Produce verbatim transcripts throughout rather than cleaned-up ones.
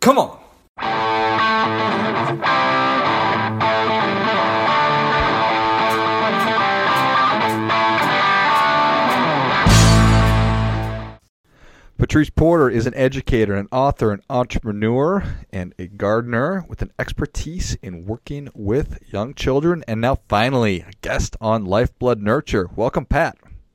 Come on. Patrice Porter is an educator, an author, an entrepreneur, and a gardener with an expertise in working with young children. And now finally, a guest on Lifeblood Nurture. Welcome, Pat.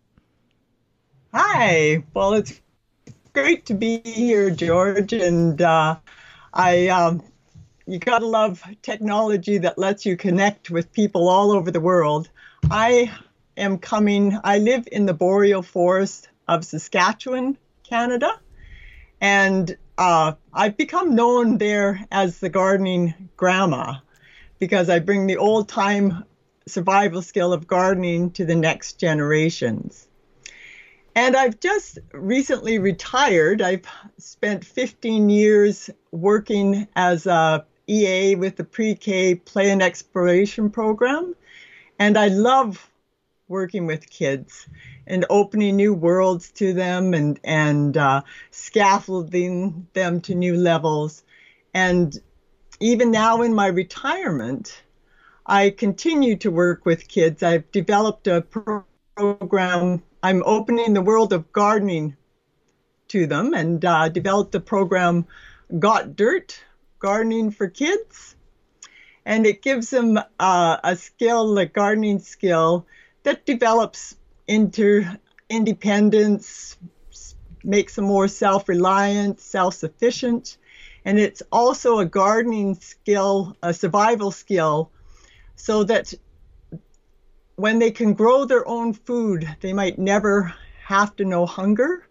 Hi. Well, it's great to be here, George. And uh, I, um, you gotta love technology that lets you connect with people all over the world. I am coming, I live in the boreal forest of Saskatchewan, Canada, and uh, I've become known there as the gardening grandma because I bring the old-time survival skill of gardening to the next generations. And I've just recently retired. I've spent fifteen years working as a E A with the Pre-K Play and Exploration program, and I love working with kids and opening new worlds to them and, and uh, scaffolding them to new levels. And even now in my retirement, I continue to work with kids. I've developed a pro- program. I'm opening the world of gardening to them and uh, developed a program, Got Dirt, Gardening for Kids. And it gives them uh, a skill, a gardening skill, that develops into independence, makes them more self-reliant, self-sufficient. And it's also a gardening skill, a survival skill, so that when they can grow their own food, they might never have to know hunger.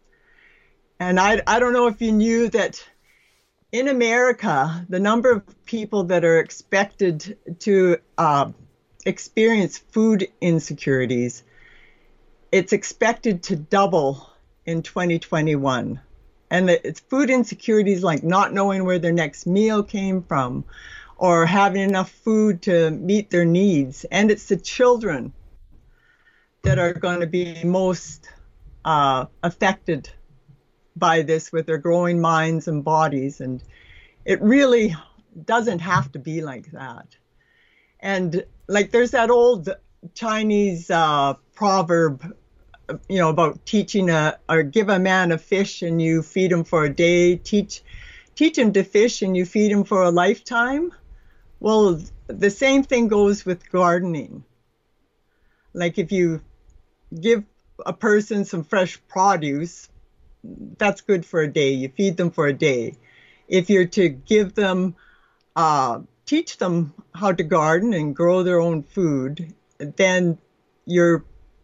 And I, I don't know if you knew that in America, the number of people that are expected to uh, experience food insecurities, it's expected to double in twenty twenty-one. And the, it's food insecurities like not knowing where their next meal came from or having enough food to meet their needs. And it's the children that are going to be most uh, affected by this with their growing minds and bodies. And it really doesn't have to be like that. And like there's that old Chinese uh, proverb, you know, about teaching a, or give a man a fish and you feed him for a day, teach, teach him to fish and you feed him for a lifetime. Well, the same thing goes with gardening. Like if you give a person some fresh produce, that's good for a day. You feed them for a day. If you're to give them, uh, teach them how to garden and grow their own food, then you're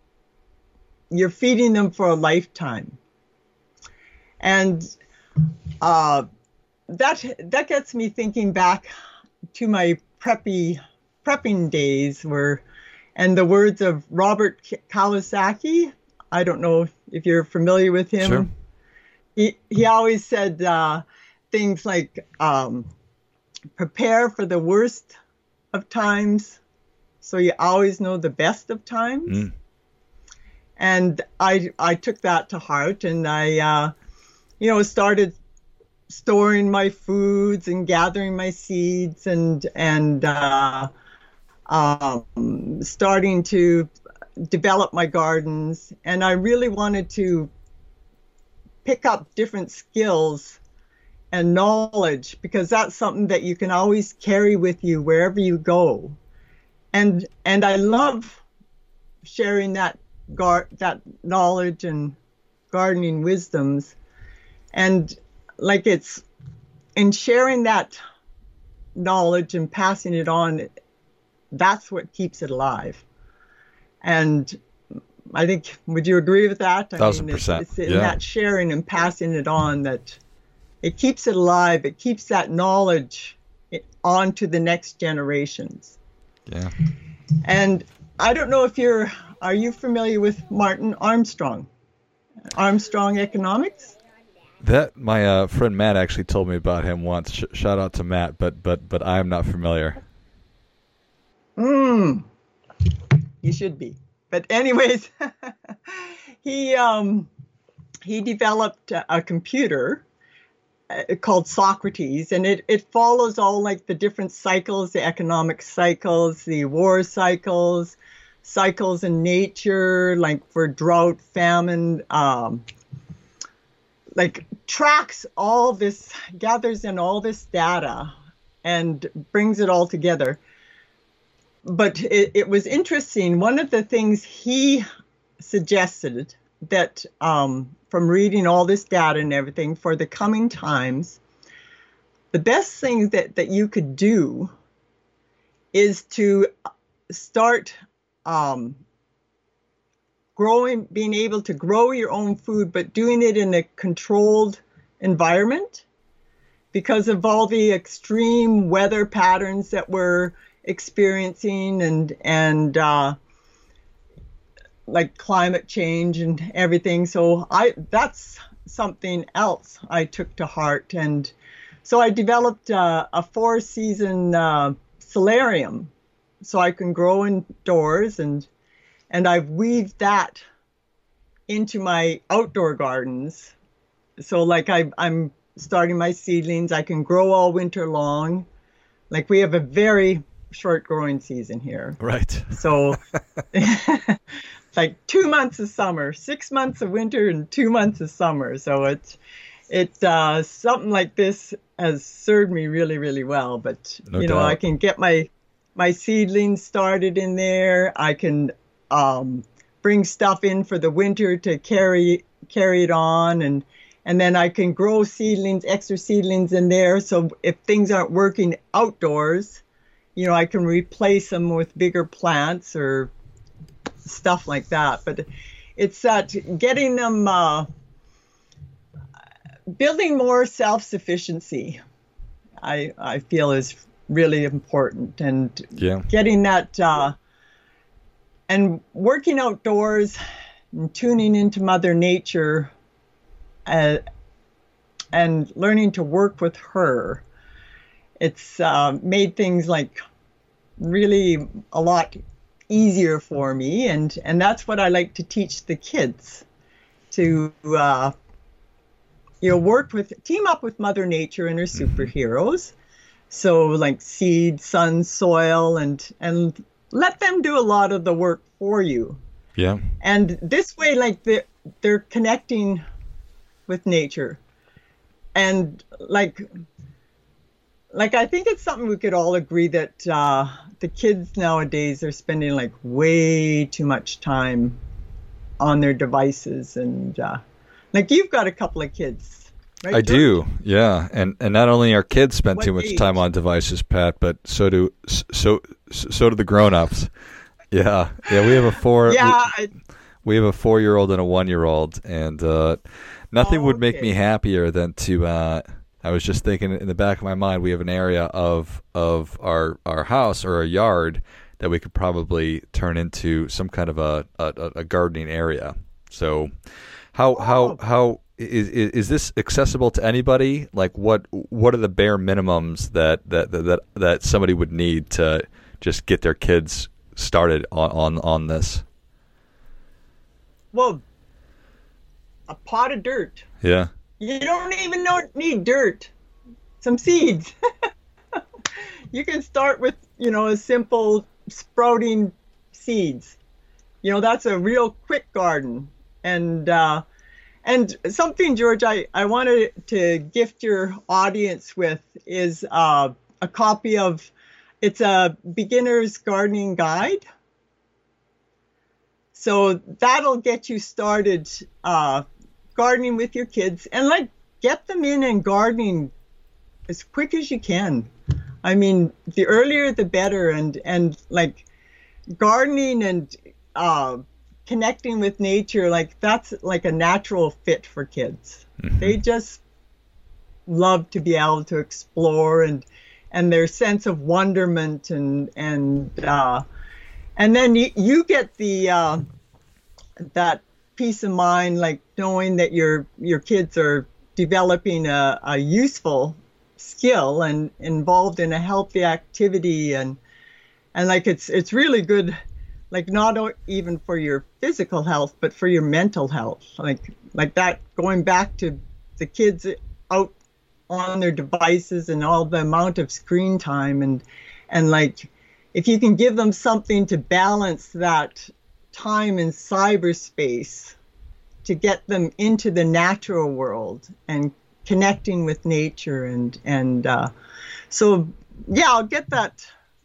you're feeding them for a lifetime. And uh, that that gets me thinking back to my preppy prepping days, where, and the words of Robert Kiyosaki. I don't know if you're familiar with him. Sure. He he always said uh, things like, um, prepare for the worst of times, so you always know the best of times. Mm. And I I took that to heart, and I, uh, you know, started storing my foods and gathering my seeds and and uh, um, starting to develop my gardens. And I really wanted to pick up different skills and knowledge, because that's something that you can always carry with you wherever you go. And and I love sharing that gar- that knowledge and gardening wisdoms. And like it's in sharing that knowledge and passing it on, that's what keeps it alive. And I think, would you agree with that? I Thousand mean, percent. It's, it's in yeah. that sharing and passing it on that it keeps it alive. It keeps that knowledge on to the next generations. Yeah. And I don't know if you're, are you familiar with Martin Armstrong? Armstrong Economics? That my uh, friend Matt actually told me about him once. Sh- shout out to Matt, but but but I am not familiar. Hmm. You should be. But anyways, he um he developed a, a computer uh, called Socrates, and it, it follows all like the different cycles, the economic cycles, the war cycles, cycles in nature, like for drought, famine, um, like tracks all this, gathers in all this data and brings it all together. But it, it was interesting. One of the things he suggested that um, from reading all this data and everything for the coming times, the best thing that, that you could do is to start um, growing, being able to grow your own food, but doing it in a controlled environment because of all the extreme weather patterns that we're experiencing and, and uh, like climate change and everything. So I, that's something else I took to heart. And so I developed uh, a four season uh, solarium so I can grow indoors, and And I've weaved that into my outdoor gardens. So like I, I'm starting my seedlings. I can grow all winter long. Like we have a very short growing season here. Right. So like two months of summer, six months of winter and two months of summer. So it's, it's uh, something like this has served me really, really well. But, No you know, doubt. I can get my, my seedlings started in there. I can Um, bring stuff in for the winter to carry carry it on, and and then I can grow seedlings, extra seedlings in there. So if things aren't working outdoors, you know, I can replace them with bigger plants or stuff like that. But it's that getting them, uh, building more self-sufficiency, I I feel is really important, and Yeah. getting that. Uh, And working outdoors and tuning into Mother Nature uh, and learning to work with her, it's uh, made things like really a lot easier for me. And, and that's what I like to teach the kids, to, uh, you know, work with, team up with Mother Nature and her superheroes. So like seed, sun, soil, and, and let them do a lot of the work for you. Yeah. And this way, like they're, they're connecting with nature. And like, like I think it's something we could all agree that uh, the kids nowadays are spending like way too much time on their devices. And uh, like you've got a couple of kids, right? I George? do, yeah, and and not only our kids spend What too much age? time on devices, Pat, but so do so so do the grown-ups. Yeah, yeah, we have a four. Yeah. we, I, we have a four-year-old and a one-year-old, and uh, nothing Oh, would make okay. me happier than to. Uh, I was just thinking in the back of my mind, we have an area of of our our house or a yard that we could probably turn into some kind of a a, a gardening area. So, how how Oh. how is, is is this accessible to anybody? Like, what what are the bare minimums that that that that somebody would need to just get their kids started on on, on this? well, a pot of dirt. Yeah. You don't even know, need dirt. Some seeds. You can start with, you know, a simple sprouting seeds. You know, that's a real quick garden. And uh, and something, George, I, I wanted to gift your audience with is uh, a copy of, it's a beginner's gardening guide. So that'll get you started uh, gardening with your kids, and like get them in and gardening as quick as you can. I mean, the earlier the better, and and like gardening and uh, connecting with nature, like that's like a natural fit for kids. Mm-hmm. They just love to be able to explore, and and their sense of wonderment, and and uh, and then you, you get the uh, that peace of mind, like knowing that your your kids are developing a, a useful skill and involved in a healthy activity, and and like it's it's really good, like not o- even for your physical health but for your mental health, like like that, going back to the kids out on their devices and all the amount of screen time, and and like if you can give them something to balance that time in cyberspace to get them into the natural world and connecting with nature, and and uh, so yeah, I'll get that.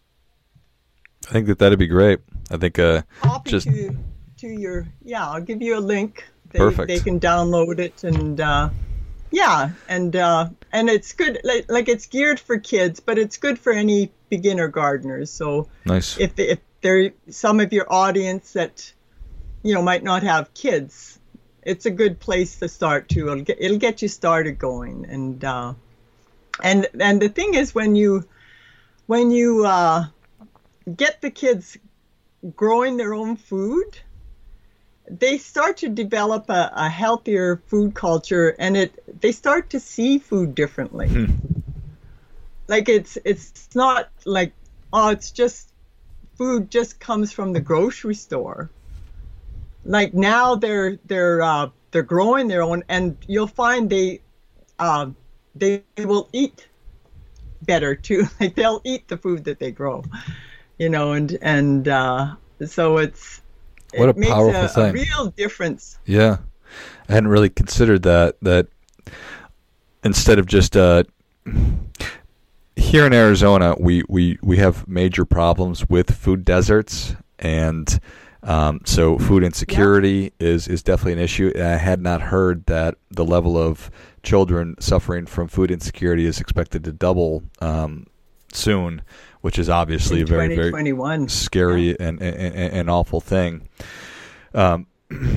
I think that that'd be great. I think uh, copy just to, to your yeah, I'll give you a link. They, Perfect. They can download it, and uh, yeah, and uh, and it's good. Like, like it's geared for kids, but it's good for any beginner gardeners. So nice. If if there some of your audience that you know might not have kids, it's a good place to start too. It'll get it'll get you started going, and uh, and and the thing is when you when you uh, get the kids growing their own food, they start to develop a, a healthier food culture, and it they start to see food differently. Hmm. Like it's it's not like, oh, it's just food just comes from the grocery store. Like now they're they're uh, they're growing their own, and you'll find they uh, they will eat better too. Like they'll eat the food that they grow, you know, and and uh, so it's what it a makes powerful a, thing. a real difference. Yeah, I hadn't really considered that. That instead of just uh, here in Arizona, we, we, we have major problems with food deserts, and um, so food insecurity yeah. is, is definitely an issue. And I had not heard that the level of children suffering from food insecurity is expected to double um, soon, which is obviously a very, very scary yeah. and, and, and, and awful thing. Um,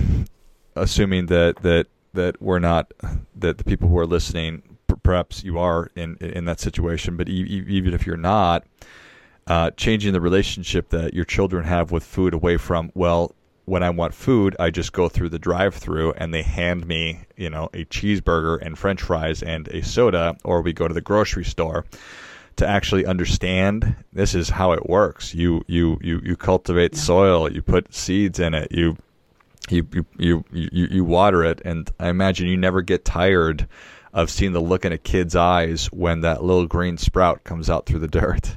assuming that, that, that we're not, that the people who are listening, perhaps you are in in that situation, but e- even if you're not, uh, changing the relationship that your children have with food away from, well, when I want food, I just go through the drive-through and they hand me, you know, a cheeseburger and French fries and a soda, or we go to the grocery store, to actually understand this is how it works. You you you you cultivate yeah. soil, you put seeds in it, you you you you you, you water it, and I imagine you never get tired of seeing the look in a kid's eyes when that little green sprout comes out through the dirt.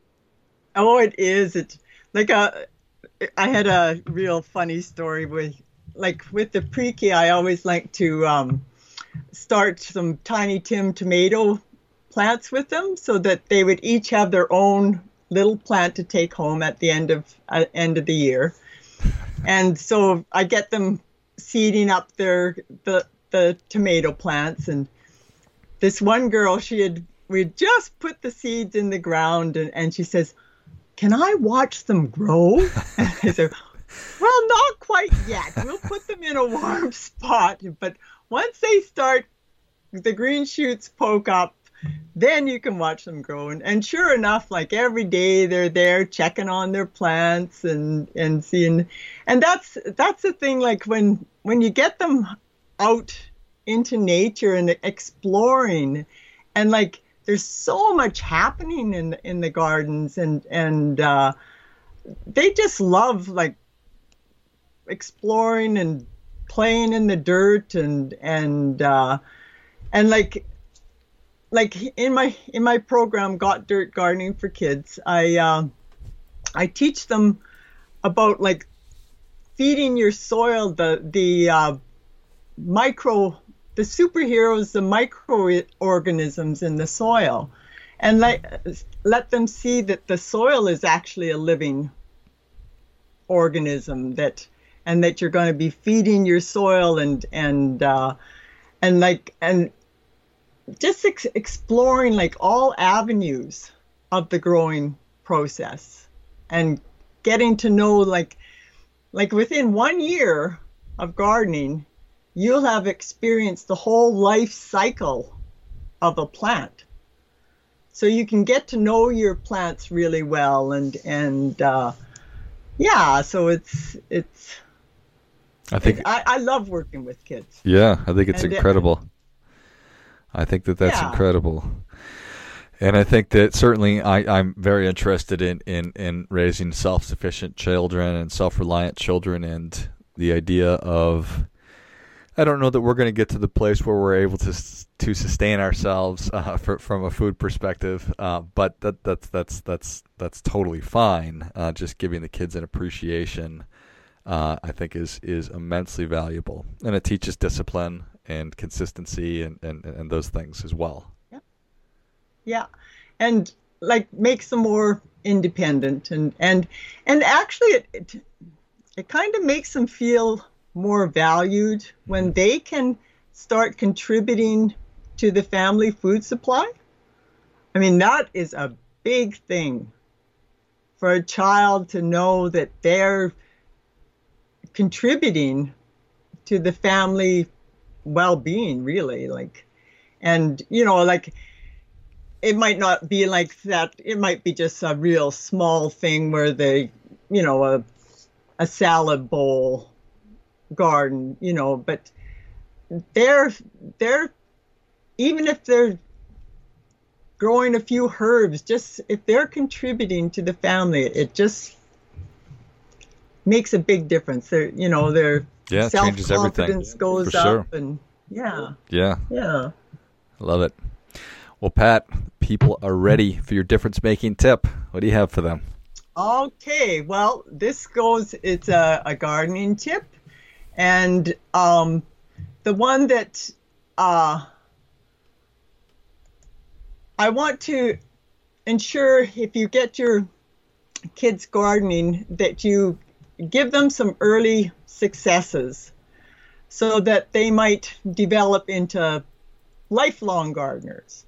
Oh, it is. It's like a, I had a real funny story with, like with the pre-K, I always like to um, start some Tiny Tim tomato plants with them so that they would each have their own little plant to take home at the end of uh, end of the year. And so I get them seeding up their the the tomato plants, and this one girl, she had, we had just put the seeds in the ground, and, and she says, "Can I watch them grow?" And I said, "Well, not quite yet. We'll put them in a warm spot, but once they start, the green shoots poke up, then you can watch them grow." And, and sure enough, like every day they're there checking on their plants and, and seeing, and that's, that's the thing, like when, when you get them out into nature and exploring, and like there's so much happening in in the gardens, and and uh, they just love like exploring and playing in the dirt, and and uh, and like like in my in my program Got Dirt Gardening for Kids, I uh, I teach them about like feeding your soil the the uh, micro the superheroes, the microorganisms in the soil, and let let them see that the soil is actually a living organism, that and that you're going to be feeding your soil, and and uh, and like and just ex- exploring like all avenues of the growing process, and getting to know like like within one year of gardening, you'll have experienced the whole life cycle of a plant. So you can get to know your plants really well, and and uh, yeah, so it's it's. I think I, I love working with kids. Yeah, I think it's and incredible. It, I think that that's yeah. incredible. And I think that certainly I, I'm very interested in, in, in raising self-sufficient children and self-reliant children, and the idea of, I don't know that we're going to get to the place where we're able to to sustain ourselves uh, for, from a food perspective, uh, but that that's that's that's that's totally fine. Uh, just giving the kids an appreciation, uh, I think, is is immensely valuable, and it teaches discipline and consistency and, and, and those things as well. Yeah, yeah, and like makes them more independent, and and and actually it it, it kind of makes them feel more valued when they can start contributing to the family food supply. I mean, that is a big thing for a child to know that they're contributing to the family well-being, really. Like, and you know, like, it might not be like that. It might be just a real small thing where they, you know, a a salad bowl garden, you know, but they're they're even if they're growing a few herbs, just if they're contributing to the family, it just makes a big difference. They're, you know, their yeah, self-confidence goes up, sure. And yeah, yeah, yeah, love it. Well, Pat, people are ready for your difference-making tip. What do you have for them? Okay, well, this goes. It's a, a gardening tip. And um, the one that uh, I want to ensure, if you get your kids gardening, that you give them some early successes so that they might develop into lifelong gardeners.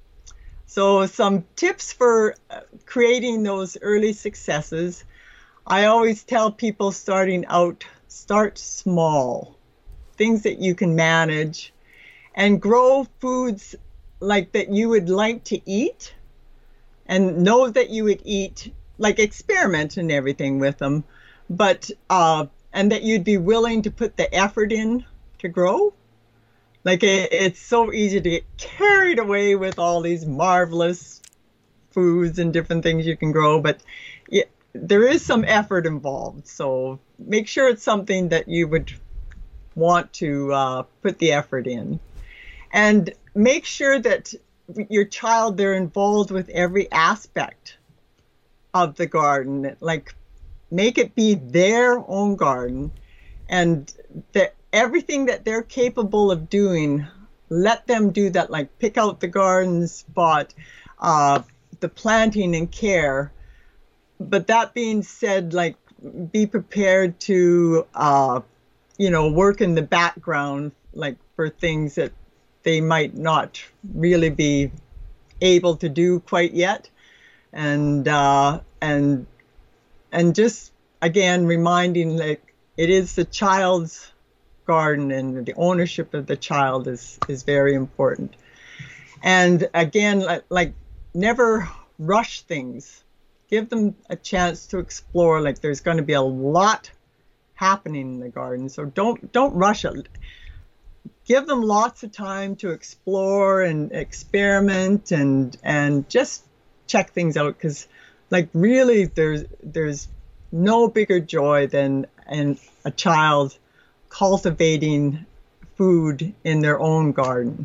So some tips for creating those early successes. I always tell people starting out, start small, things that you can manage, and grow foods like that you would like to eat, and know that you would eat, like experiment and everything with them, but uh, and that you'd be willing to put the effort in to grow. Like it, it's so easy to get carried away with all these marvelous foods and different things you can grow, but yeah, there is some effort involved. So make sure it's something that you would want to uh, put the effort in. And make sure that your child, they're involved with every aspect of the garden. Like, make it be their own garden, and that everything that they're capable of doing, let them do that. Like, pick out the garden spot, uh, the planting and care. But that being said, like, be prepared to, uh, you know, work in the background, like for things that they might not really be able to do quite yet. And, uh, and, and just, again, reminding, like, it is the child's garden, and the ownership of the child is, is very important. And again, like, like never rush things. Give them a chance to explore. Like, there's going to be a lot happening in the garden, so don't don't rush it. Give them lots of time to explore and experiment and and just check things out, because, like, really, there's there's no bigger joy than in a child cultivating food in their own garden.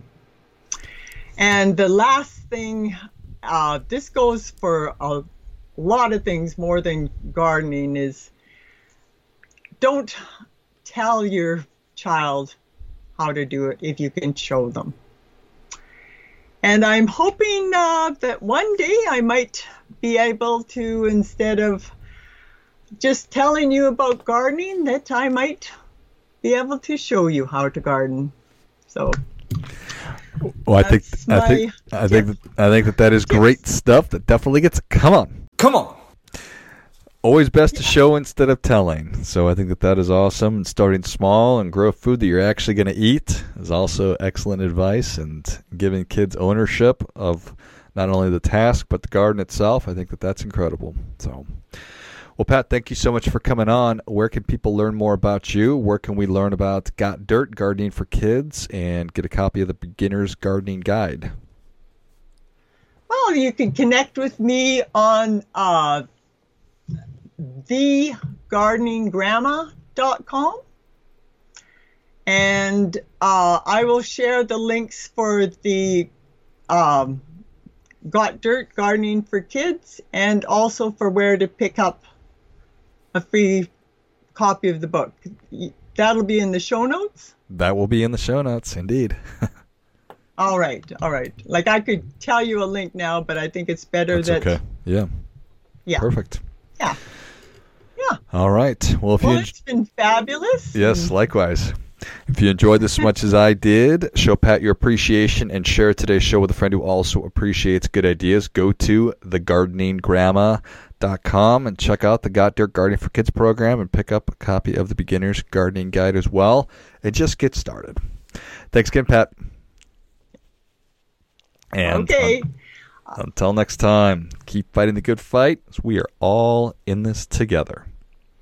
And the last thing, uh, this goes for a lot of things more than gardening, is don't tell your child how to do it if you can show them. And I'm hoping uh, that one day I might be able to, instead of just telling you about gardening, that I might be able to show you how to garden. So, well, I think I think I think that, I think that that is tips. Great stuff. That definitely gets. Come on, come on. Always best to show instead of telling. So I think that that is awesome. And starting small and grow food that you're actually going to eat is also excellent advice. And giving kids ownership of not only the task but the garden itself, I think that that's incredible. So, well, Pat, thank you so much for coming on. Where can people learn more about you? Where can we learn about Got Dirt Gardening for Kids and get a copy of the Beginner's Gardening Guide? Well, you can connect with me on uh, the gardening grandma dot com, And uh, I will share the links for the um, Got Dirt Gardening for Kids, and also for where to pick up a free copy of the book. That'll be in the show notes? That will be in the show notes, indeed. All right, all right. Like, I could tell you a link now, but I think it's better That's that... okay. Yeah. Yeah. Perfect. Yeah. Yeah. All right. Well, if Well, you... it's been fabulous. Yes, likewise. If you enjoyed this as much as I did, show Pat your appreciation and share today's show with a friend who also appreciates good ideas. Go to the gardening grandma dot com and check out the Got Dirt Gardening for Kids program and pick up a copy of the Beginner's Gardening Guide as well, and just get started. Thanks again, Pat. And okay. un- until next time, keep fighting the good fight, as we are all in this together.